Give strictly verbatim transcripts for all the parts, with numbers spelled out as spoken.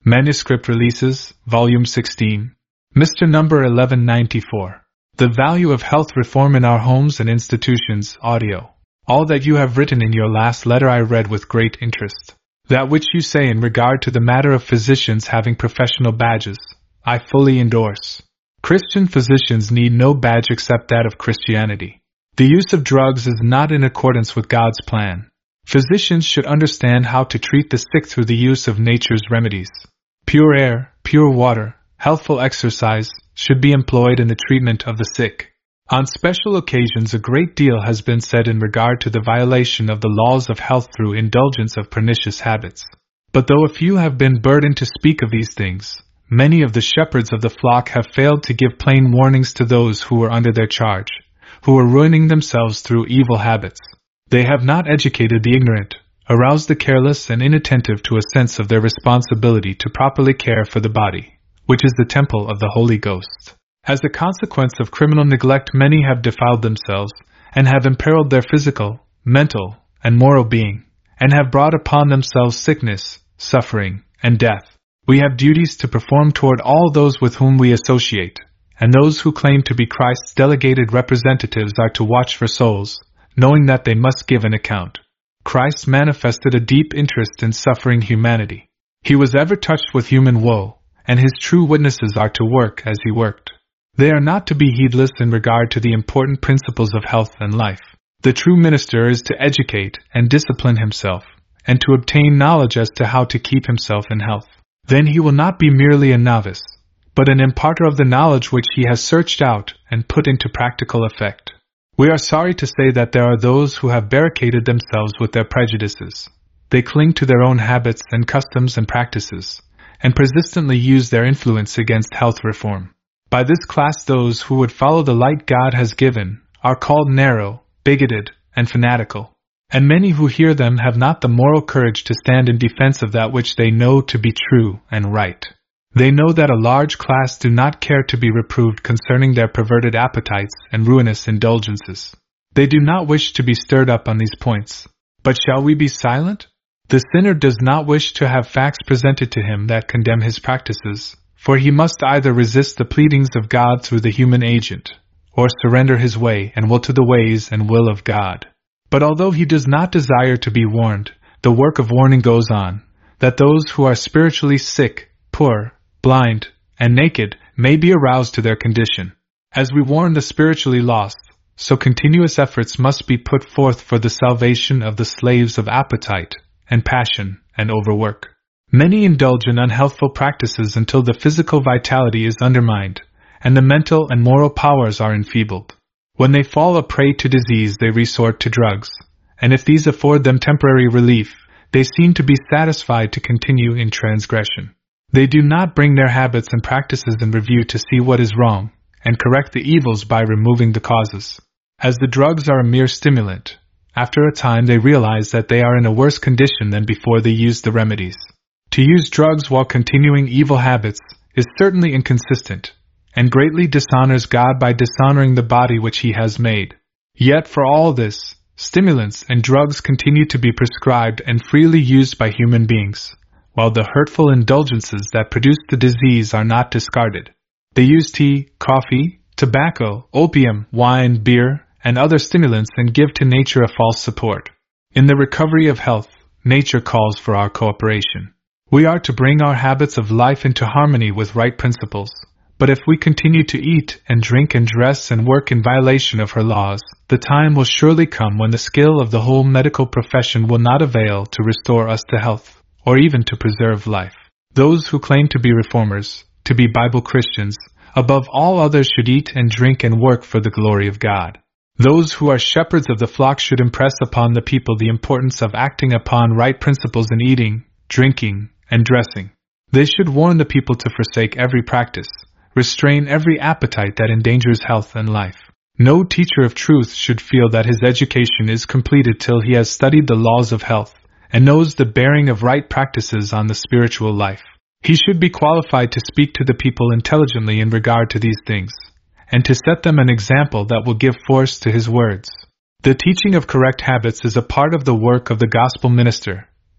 Manuscript Releases, Volume sixteen. Mister Number eleven ninety-four. The Value of Health Reform in Our Homes and Institutions, Audio. All that you have written in your last letter I read with great interest. That which you say in regard to the matter of physicians having professional badges, I fully endorse. Christian physicians need no badge except that of Christianity. The use of drugs is not in accordance with God's plan. Physicians should understand how to treat the sick through the use of nature's remedies. Pure air, pure water, healthful exercise should be employed in the treatment of the sick. On special occasions a great deal has been said in regard to the violation of the laws of health through indulgence of pernicious habits. But though a few have been burdened to speak of these things, many of the shepherds of the flock have failed to give plain warnings to those who were under their charge, who were ruining themselves through evil habits. They have not educated the ignorant, aroused the careless and inattentive to a sense of their responsibility to properly care for the body, which is the temple of the Holy Ghost. As a consequence of criminal neglect, many have defiled themselves, and have imperiled their physical, mental, and moral being, and have brought upon themselves sickness, suffering, and death. We have duties to perform toward all those with whom we associate, and those who claim to be Christ's delegated representatives are to watch for souls, knowing that they must give an account. Christ manifested a deep interest in suffering humanity. He was ever touched with human woe, and his true witnesses are to work as he worked. They are not to be heedless in regard to the important principles of health and life. The true minister is to educate and discipline himself, and to obtain knowledge as to how to keep himself in health. Then he will not be merely a novice, but an imparter of the knowledge which he has searched out and put into practical effect. We are sorry to say that there are those who have barricaded themselves with their prejudices. They cling to their own habits and customs and practices, and persistently use their influence against health reform. By this class those who would follow the light God has given are called narrow, bigoted, and fanatical, and many who hear them have not the moral courage to stand in defense of that which they know to be true and right. They know that a large class do not care to be reproved concerning their perverted appetites and ruinous indulgences. They do not wish to be stirred up on these points. But shall we be silent? The sinner does not wish to have facts presented to him that condemn his practices, for he must either resist the pleadings of God through the human agent, or surrender his way and will to the ways and will of God. But although he does not desire to be warned, the work of warning goes on, that those who are spiritually sick, poor, blind, and naked may be aroused to their condition. As we warn the spiritually lost, so continuous efforts must be put forth for the salvation of the slaves of appetite, and passion, and overwork. Many indulge in unhealthful practices until the physical vitality is undermined, and the mental and moral powers are enfeebled. When they fall a prey to disease they resort to drugs, and if these afford them temporary relief, they seem to be satisfied to continue in transgression. They do not bring their habits and practices in review to see what is wrong, and correct the evils by removing the causes. As the drugs are a mere stimulant, after a time they realize that they are in a worse condition than before they used the remedies. To use drugs while continuing evil habits is certainly inconsistent, and greatly dishonors God by dishonoring the body which he has made. Yet for all this, stimulants and drugs continue to be prescribed and freely used by human beings, while the hurtful indulgences that produce the disease are not discarded. They use tea, coffee, tobacco, opium, wine, beer, and other stimulants and give to nature a false support. In the recovery of health, nature calls for our cooperation. We are to bring our habits of life into harmony with right principles, but if we continue to eat and drink and dress and work in violation of her laws, the time will surely come when the skill of the whole medical profession will not avail to restore us to health, or even to preserve life. Those who claim to be reformers, to be Bible Christians, above all others should eat and drink and work for the glory of God. Those who are shepherds of the flock should impress upon the people the importance of acting upon right principles in eating, drinking, and dressing. They should warn the people to forsake every practice, restrain every appetite that endangers health and life. No teacher of truth should feel that his education is completed till he has studied the laws of health, and knows the bearing of right practices on the spiritual life. He should be qualified to speak to the people intelligently in regard to these things, and to set them an example that will give force to his words. The teaching of correct habits is a part of the work of the gospel minister,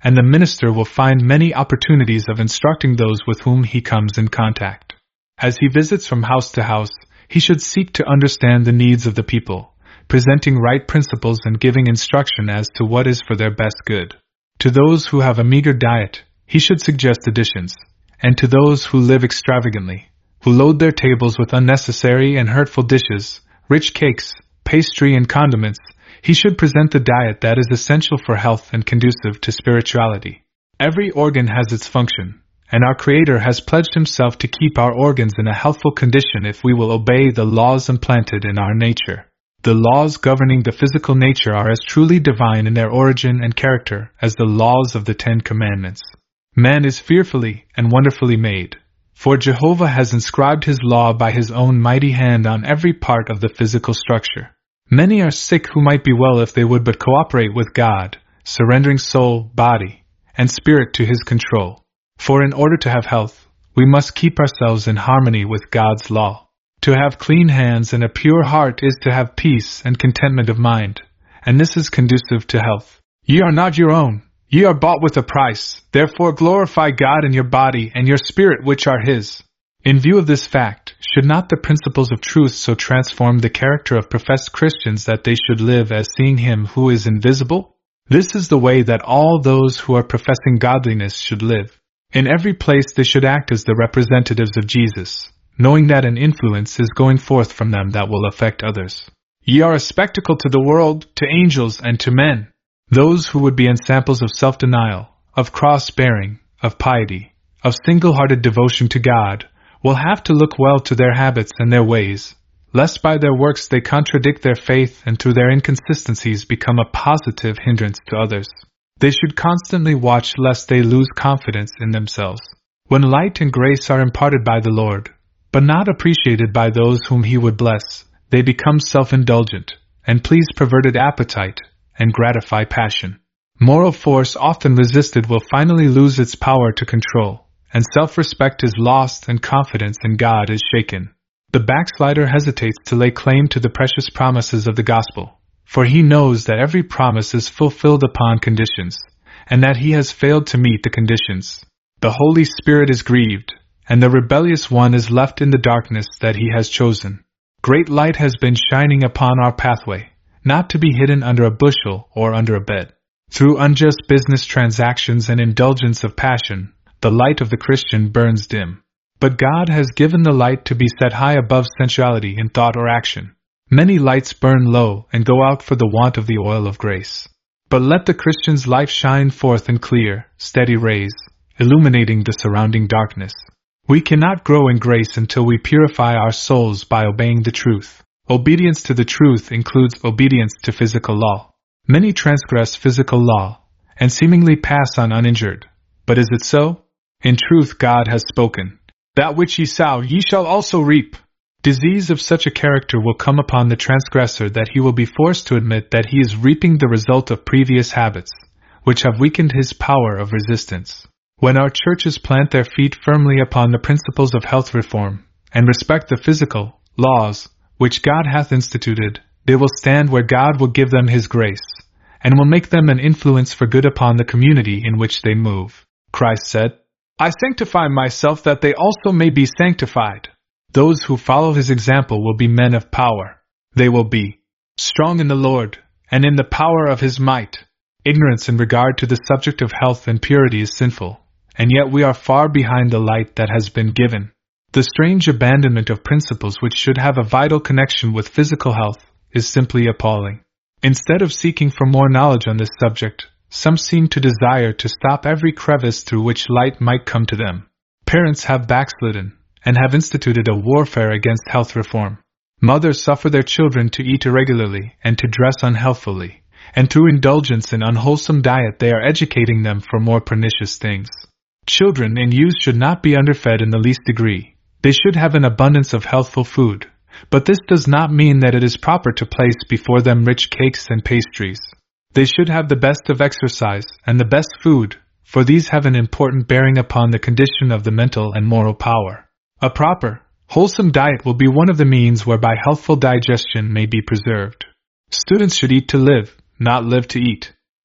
and the minister will find many opportunities of instructing those with whom he comes in contact. As he visits from house to house, he should seek to understand the needs of the people, presenting right principles and giving instruction as to what is for their best good. To those who have a meager diet, he should suggest additions, and to those who live extravagantly, who load their tables with unnecessary and hurtful dishes, rich cakes, pastry and condiments, he should present the diet that is essential for health and conducive to spirituality. Every organ has its function, and our Creator has pledged himself to keep our organs in a healthful condition if we will obey the laws implanted in our nature. The laws governing the physical nature are as truly divine in their origin and character as the laws of the Ten Commandments. Man is fearfully and wonderfully made, for Jehovah has inscribed his law by his own mighty hand on every part of the physical structure. Many are sick who might be well if they would but cooperate with God, surrendering soul, body, and spirit to his control. For in order to have health, we must keep ourselves in harmony with God's law. To have clean hands and a pure heart is to have peace and contentment of mind, and this is conducive to health. Ye are not your own, ye are bought with a price, therefore glorify God in your body and your spirit which are his. In view of this fact, should not the principles of truth so transform the character of professed Christians that they should live as seeing him who is invisible? This is the way that all those who are professing godliness should live. In every place they should act as the representatives of Jesus, knowing that an influence is going forth from them that will affect others. Ye are a spectacle to the world, to angels, and to men. Those who would be ensamples of self-denial, of cross-bearing, of piety, of single-hearted devotion to God, will have to look well to their habits and their ways, lest by their works they contradict their faith and through their inconsistencies become a positive hindrance to others. They should constantly watch lest they lose confidence in themselves. When light and grace are imparted by the Lord, but not appreciated by those whom he would bless, they become self-indulgent, and please perverted appetite, and gratify passion. Moral force often resisted will finally lose its power to control, and self-respect is lost and confidence in God is shaken. The backslider hesitates to lay claim to the precious promises of the gospel, for he knows that every promise is fulfilled upon conditions, and that he has failed to meet the conditions. The Holy Spirit is grieved, and the rebellious one is left in the darkness that he has chosen. Great light has been shining upon our pathway, not to be hidden under a bushel or under a bed. Through unjust business transactions and indulgence of passion, the light of the Christian burns dim. But God has given the light to be set high above sensuality in thought or action. Many lights burn low and go out for the want of the oil of grace. But let the Christian's life shine forth in clear, steady rays, illuminating the surrounding darkness. We cannot grow in grace until we purify our souls by obeying the truth. Obedience to the truth includes obedience to physical law. Many transgress physical law, and seemingly pass on uninjured. But is it so? In truth God has spoken. That which ye sow ye shall also reap. Disease of such a character will come upon the transgressor that he will be forced to admit that he is reaping the result of previous habits, which have weakened his power of resistance. When our churches plant their feet firmly upon the principles of health reform, and respect the physical laws which God hath instituted, they will stand where God will give them his grace, and will make them an influence for good upon the community in which they move. Christ said, I sanctify myself that they also may be sanctified. Those who follow his example will be men of power. They will be strong in the Lord, and in the power of his might. Ignorance in regard to the subject of health and purity is sinful, and yet we are far behind the light that has been given. The strange abandonment of principles which should have a vital connection with physical health is simply appalling. Instead of seeking for more knowledge on this subject, some seem to desire to stop every crevice through which light might come to them. Parents have backslidden, and have instituted a warfare against health reform. Mothers suffer their children to eat irregularly and to dress unhealthfully, and through indulgence in unwholesome diet they are educating them for more pernicious things. Children and youth should not be underfed in the least degree. They should have an abundance of healthful food, but this does not mean that it is proper to place before them rich cakes and pastries. They should have the best of exercise and the best food, for these have an important bearing upon the condition of the mental and moral power. A proper, wholesome diet will be one of the means whereby healthful digestion may be preserved. Students should eat to live, not live to eat.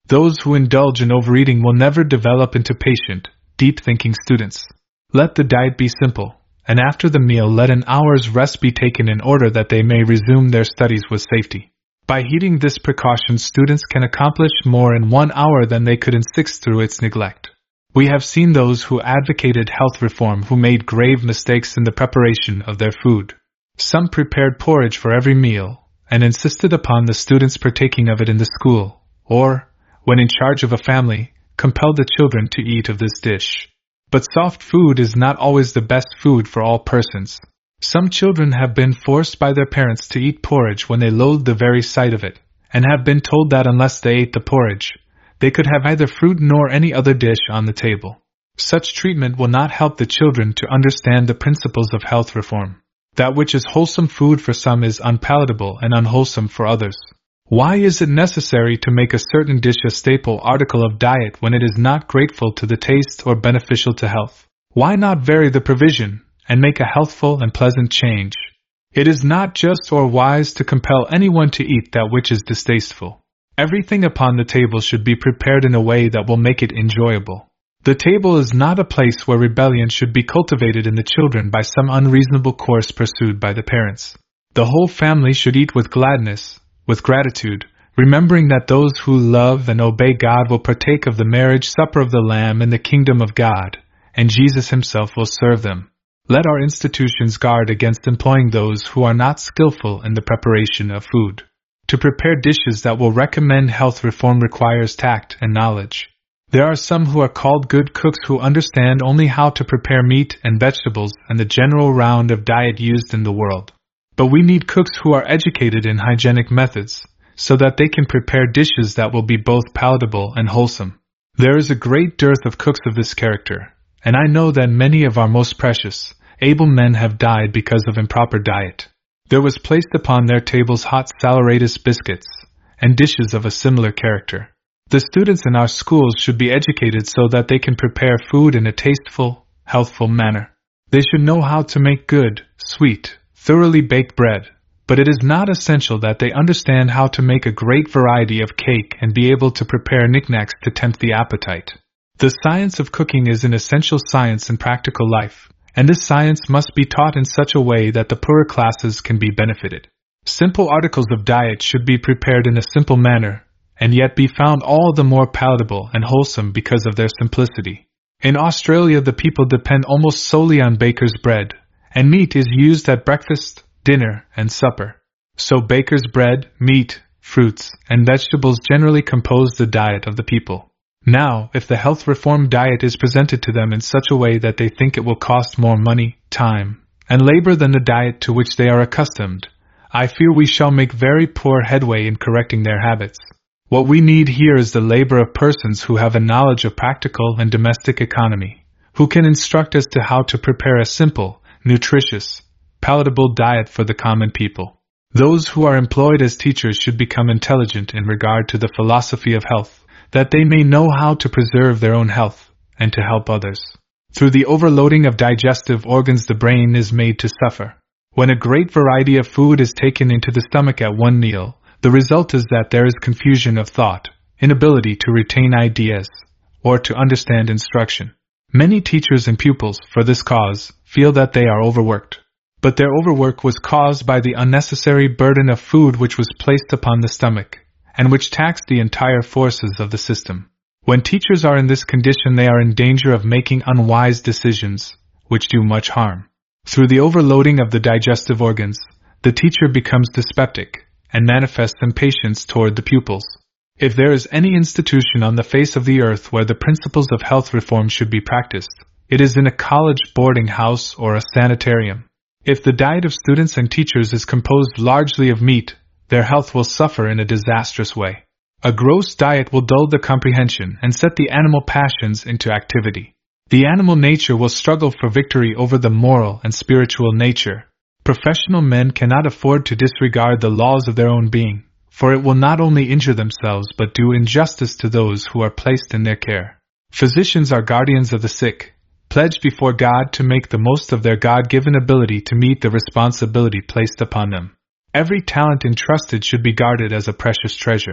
Those who indulge in overeating will never develop into patient, deep-thinking students. Let the diet be simple, and after the meal let an hour's rest be taken in order that they may resume their studies with safety. By heeding this precaution, students can accomplish more in one hour than they could in six through its neglect. We have seen those who advocated health reform who made grave mistakes in the preparation of their food. Some prepared porridge for every meal, and insisted upon the students partaking of it in the school, or, when in charge of a family, compelled the children to eat of this dish. But soft food is not always the best food for all persons. Some children have been forced by their parents to eat porridge when they loathed the very sight of it, and have been told that unless they ate the porridge, they could have neither fruit nor any other dish on the table. Such treatment will not help the children to understand the principles of health reform. That which is wholesome food for some is unpalatable and unwholesome for others. Why is it necessary to make a certain dish a staple article of diet when it is not grateful to the taste or beneficial to health? Why not vary the provision, and make a healthful and pleasant change? It is not just or wise to compel anyone to eat that which is distasteful. Everything upon the table should be prepared in a way that will make it enjoyable. The table is not a place where rebellion should be cultivated in the children by some unreasonable course pursued by the parents. The whole family should eat with gladness, with gratitude, remembering that those who love and obey God will partake of the marriage supper of the Lamb in the kingdom of God, and Jesus himself will serve them. Let our institutions guard against employing those who are not skillful in the preparation of food. To prepare dishes that will recommend health reform requires tact and knowledge. There are some who are called good cooks who understand only how to prepare meat and vegetables and the general round of diet used in the world. But we need cooks who are educated in hygienic methods, so that they can prepare dishes that will be both palatable and wholesome. There is a great dearth of cooks of this character, and I know that many of our most precious, able men have died because of improper diet. There was placed upon their tables hot saleratus biscuits, and dishes of a similar character. The students in our schools should be educated so that they can prepare food in a tasteful, healthful manner. They should know how to make good, sweet, thoroughly baked bread, but it is not essential that they understand how to make a great variety of cake and be able to prepare knickknacks to tempt the appetite. The science of cooking is an essential science in practical life, and this science must be taught in such a way that the poorer classes can be benefited. Simple articles of diet should be prepared in a simple manner, and yet be found all the more palatable and wholesome because of their simplicity. In Australia, the people depend almost solely on baker's bread, and meat is used at breakfast, dinner, and supper. So baker's bread, meat, fruits, and vegetables generally compose the diet of the people. Now, if the health reform diet is presented to them in such a way that they think it will cost more money, time, and labor than the diet to which they are accustomed, I fear we shall make very poor headway in correcting their habits. What we need here is the labor of persons who have a knowledge of practical and domestic economy, who can instruct us to how to prepare a simple, nutritious, palatable diet for the common people. Those who are employed as teachers should become intelligent in regard to the philosophy of health, that they may know how to preserve their own health, and to help others. Through the overloading of digestive organs the brain is made to suffer. When a great variety of food is taken into the stomach at one meal, the result is that there is confusion of thought, inability to retain ideas, or to understand instruction. Many teachers and pupils, for this cause, feel that they are overworked. But their overwork was caused by the unnecessary burden of food which was placed upon the stomach, and which taxed the entire forces of the system. When teachers are in this condition, they are in danger of making unwise decisions, which do much harm. Through the overloading of the digestive organs, the teacher becomes dyspeptic, and manifests impatience toward the pupils. If there is any institution on the face of the earth where the principles of health reform should be practiced, it is in a college boarding house or a sanitarium. If the diet of students and teachers is composed largely of meat, their health will suffer in a disastrous way. A gross diet will dull the comprehension and set the animal passions into activity. The animal nature will struggle for victory over the moral and spiritual nature. Professional men cannot afford to disregard the laws of their own being, for it will not only injure themselves but do injustice to those who are placed in their care. Physicians are guardians of the sick, pledged before God to make the most of their God-given ability to meet the responsibility placed upon them. Every talent entrusted should be guarded as a precious treasure.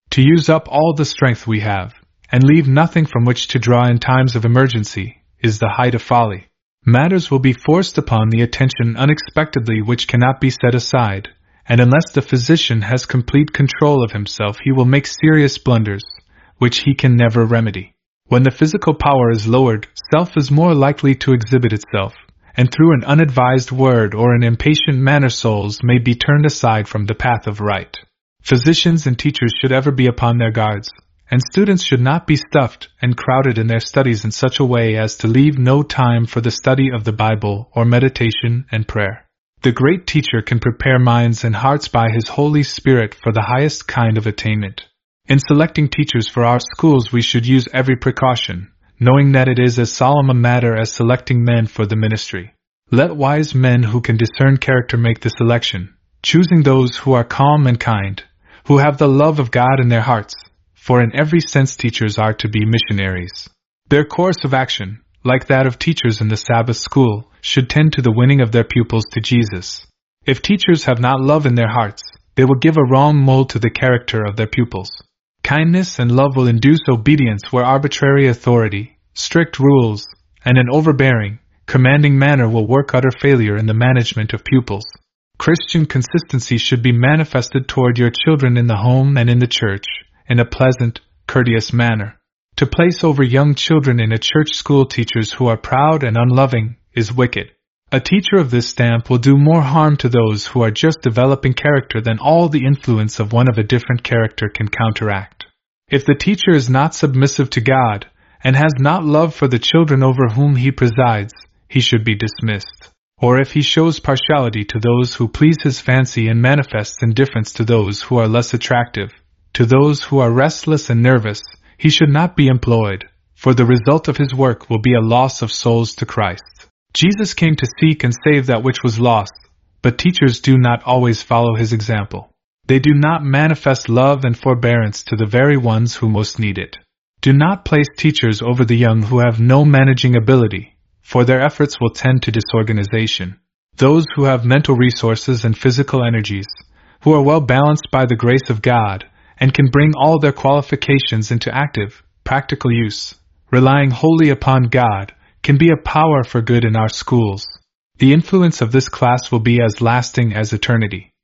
To use up all the strength we have, and leave nothing from which to draw in times of emergency, is the height of folly. Matters will be forced upon the attention unexpectedly which cannot be set aside, and unless the physician has complete control of himself he will make serious blunders, which he can never remedy. When the physical power is lowered, self is more likely to exhibit itself, and through an unadvised word or an impatient manner souls may be turned aside from the path of right. Physicians and teachers should ever be upon their guards, and students should not be stuffed and crowded in their studies in such a way as to leave no time for the study of the Bible or meditation and prayer. The great teacher can prepare minds and hearts by his Holy Spirit for the highest kind of attainment. In selecting teachers for our schools we should use every precaution, knowing that it is as solemn a matter as selecting men for the ministry. Let wise men who can discern character make the selection, choosing those who are calm and kind, who have the love of God in their hearts, for in every sense teachers are to be missionaries. Their course of action, like that of teachers in the Sabbath school, should tend to the winning of their pupils to Jesus. If teachers have not love in their hearts, they will give a wrong mold to the character of their pupils. Kindness and love will induce obedience where arbitrary authority, strict rules, and an overbearing, commanding manner will work utter failure in the management of pupils. Christian consistency should be manifested toward your children in the home and in the church, in a pleasant, courteous manner. To place over young children in a church school teachers who are proud and unloving is wicked. A teacher of this stamp will do more harm to those who are just developing character than all the influence of one of a different character can counteract. If the teacher is not submissive to God, and has not love for the children over whom he presides, he should be dismissed. Or if he shows partiality to those who please his fancy and manifests indifference to those who are less attractive, to those who are restless and nervous, he should not be employed, for the result of his work will be a loss of souls to Christ. Jesus came to seek and save that which was lost, but teachers do not always follow his example. They do not manifest love and forbearance to the very ones who most need it. Do not place teachers over the young who have no managing ability, for their efforts will tend to disorganization. Those who have mental resources and physical energies, who are well balanced by the grace of God, and can bring all their qualifications into active, practical use, relying wholly upon God, can be a power for good in our schools. The influence of this class will be as lasting as eternity.